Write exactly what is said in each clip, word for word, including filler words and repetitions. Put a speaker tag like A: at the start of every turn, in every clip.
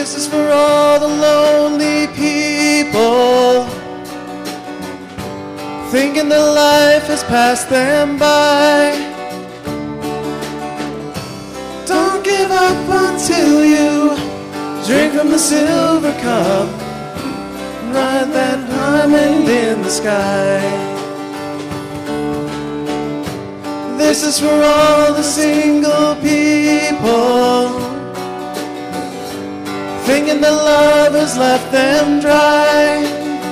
A: This is for all the lonely people, thinking that life has passed them by. Don't give up until you drink from the silver cup, ride that diamond in the sky. This is for all the single people, thinking that love has left them dry.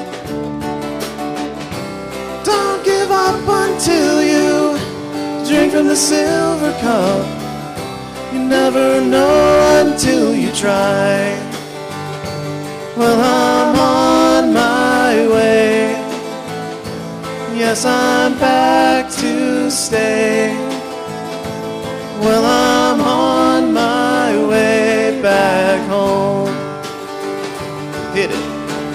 A: Don't give up until you drink from the silver cup. You never know until you try. Well, I'm on my way. Yes, I'm back to stay. Well, I'm on my way back home. Hit it.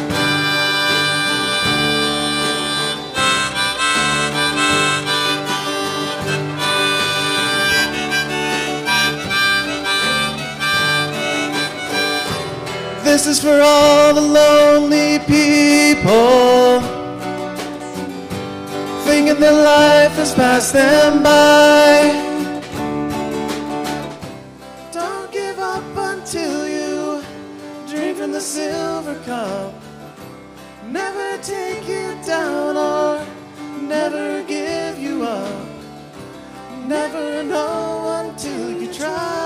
A: This is for all the lonely people, thinking that life has passed them by. Don't give up until you drink from the silver cup. Never take you down or never give you up. Never know until you try.